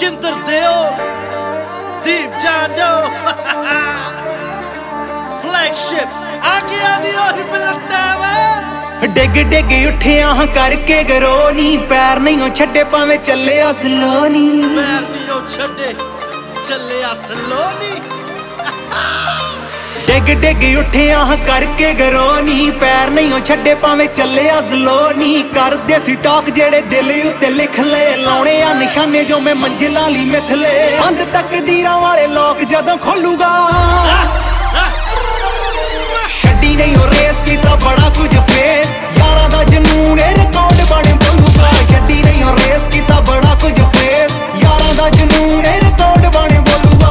Kinder Dior, Deep John Doe, flagship. आगे आनी ओही बिलटा वे डिग डिग उठिया हाँ करके गरो नी पैर नहीं हो छड्डे भावें चले स्लो नी पैर नहीं हो छड्डे चले स्लो नी डिग डिग उठिया हाँ करके गरो नी पैर नहीं हो छड्डे भावें चले स्लो नी कर देसी टॉक जेड़े दिल उत्ते लिख ले लाउणे आ निशाने जो मैं मंजिलां ली मिथले बंद तकदीरां वाले लोक जदों खोलूगा छड्डी नहीं हो रेस कीता बड़ा कुछ फेस यारां दा जनून रिकॉर्ड बन बोलूगा छड्डी नहीं हो रेस कीता बड़ा कुछ फेस यारां दा जनून रिकॉर्ड बन बोलूगा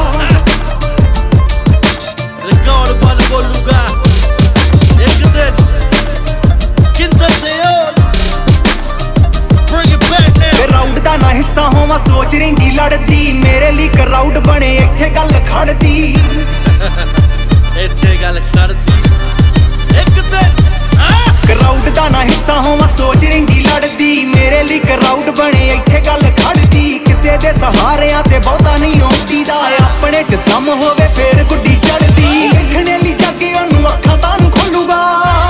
रिकॉर्ड बन बोलूगा एक दिन Kinder Dior bring it back now crowd दा ना हिस्सा होवां सोच रहिंदी लड़दी मेरे लिए क्राउड बने इत्थे गल खड़दी इत्थे गल खड़दी एक दिन क्राउड दा ना हिस्सा होवां सोच रहिंदी लड़दी मेरे लिए क्राउड बने इत्थे गल खड़दी किसे दे सहारियां ते बहुता नहीं आउंदी दा अपने च दम होवे फेर गुड्डी चढ़दी देखने ਲਈ जागे ओनू अखां तानू खोलूगा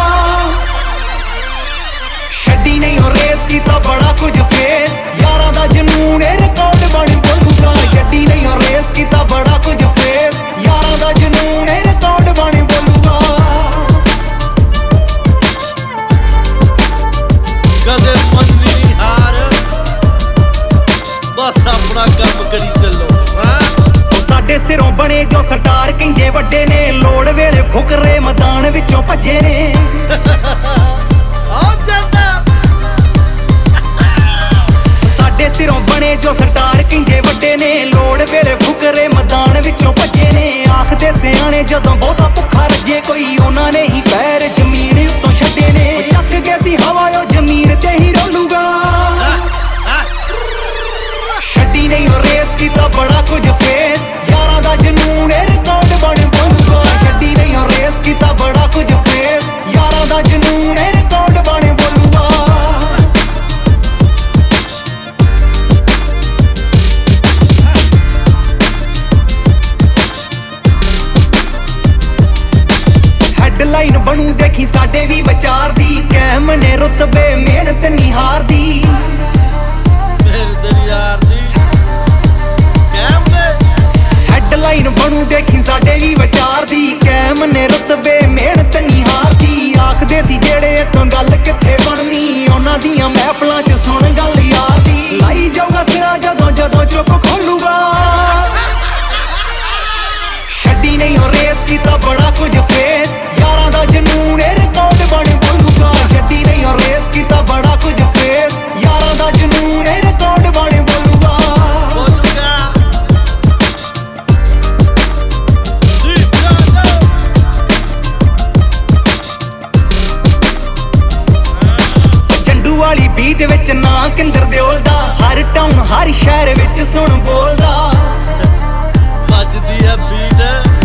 छड्डी नहीं हो रेस कीता बड़ा कुछ फेस यारां दा जनून रिकॉर्ड बन बोलूगा छड्डी नहीं हो रेस कीता बड़ा कुछ फेस यारां दा जनून रिकॉर्ड बन बोलूगा कदे मन नहीं हार बस अपना काम करी चलो साडे सिरों बने जो स्टार कहंदे वड्डे ने लोड़ वेले फुकरे मैदान विचों भजे ने आ ਜਾਂਦਾ साडे सिरों बने जो स्टार कहंदे वड्डे ने लोड़ वेले फुकरे मैदान विचों भजे ने आखदे सियाणे जदों बहुता भुखा रजे कोई उन्हां ने ही पैर जमीन उत्तों छड्डे ने चक गए सी हवा ओ जमीन ते ही रोलूगा छड्डी नहीं हो रेस कीता बड़ा कुछ फेस यारां दा जनून रिकॉर्ड बन बोलूगा छड्डी नहीं हो रेस कीता बड़ा कुछ फेस यारां दा जनून रिकॉर्ड बन बोलूगा हेडलाइन बनू देखी साडे भी विचार दी कैम ने रुतबे मेहनत नहीं हारदी मेरे दिल यार दी कैम ने हेडलाइन बनू देखी साडे भी विचार दी कैम ने रुतबे मेहनत नहीं हारदी आखदे सी जेड़े इत्थों गल कित्थे बननी उन्हां दियां महफिलां च सुन गल यार दी लाई जाऊगा सिरा जदों जदों चुप खोलूगा छड्डी नहीं हो रेस कीता बड़ा कुछ फेस यारां दा जनून रिकॉर्ड बन बोलूगा छड्डी नहीं हो रेस कीता बड़ा कुछ फेस यारां दा जनून रिकॉर्ड बन बोलूगा बोलूगा Deep John Doe ਜੰਡੂ ਵਾਲੀ ਬੀਟ ਵਿੱਚ ਨਾ ਕਿੰਦਰ ਦਿਓਲ ਦਾ ਹਰ ਟਾਊਨ ਹਰ ਸ਼ਹਿਰ ਵਿੱਚ ਸੁਣ ਬੋਲਦਾ ਵੱਜਦੀ ਆ ਬੀਟ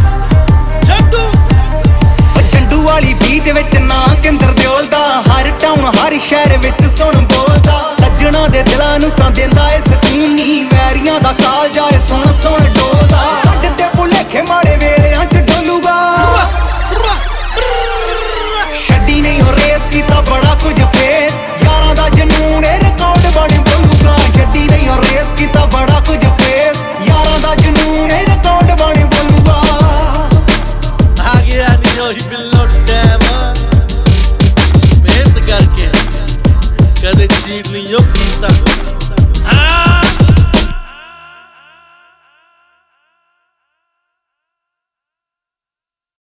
ਜੰਡੂ ਵਾਲੀ ਬੀਟ ਵਿੱਚ ਨਾ ਕਿੰਦਰ ਦਿਓਲ ਦਾ ਹਰ ਟਾਊਨ ਹਰ ਸ਼ਹਿਰ ਵਿੱਚ ਸੁਣ ਬੋਲਦਾ ਸੱਜਣਾ ਦੇ ਦਿਲਾਂ ਨੂੰ ਤਾਂ ਦਿੰਦਾ ਏ ਸਕੂਨੀ ਵੈਰੀਆਂ ਦਾ ਕਾਲ ਜਾਏ ਸੁਣ ਸੁਣ ਡੋਲਦਾ ਕੱਢ ਤੇ ਭੁਲੇਖੇ ਮਾੜੇ ਵੇਲਿਆਂ ਚ ਡੋਲੂਗਾ ਛੱਡੀ ਨਹੀਂ ਹੋ ਰੇਸ ਕੀਤਾ ਬੜਾ ਕੁਝ ਫੇਸ ਯਾਰਾਂ ਦਾ ਜਨੂਨ ਰਿਕਾਰਡ ਬਣ ਬੋਲੂਗਾ ਛੱਡੀ ਨਹੀਂ ਹੋ ਰੇਸ ਕੀਤਾ ਬੜਾ ਕੁਝ ਫੇਸ ਯਾਰਾਂ ਦਾ ਜਨੂਨ ਰਿਕਾਰਡ ਬਣ ਬੋਲੂਗਾ ਆ ਗਿਆ ਨਹੀਂ ਉਹੀ ਬਿੱਲੋ ਟਾਈਮ ਮਿਹਨਤ ਕਰਕੇ ਕਦੇ ਚੀਰ ਨਹੀਂ ਉਹ ਕੀਤਾ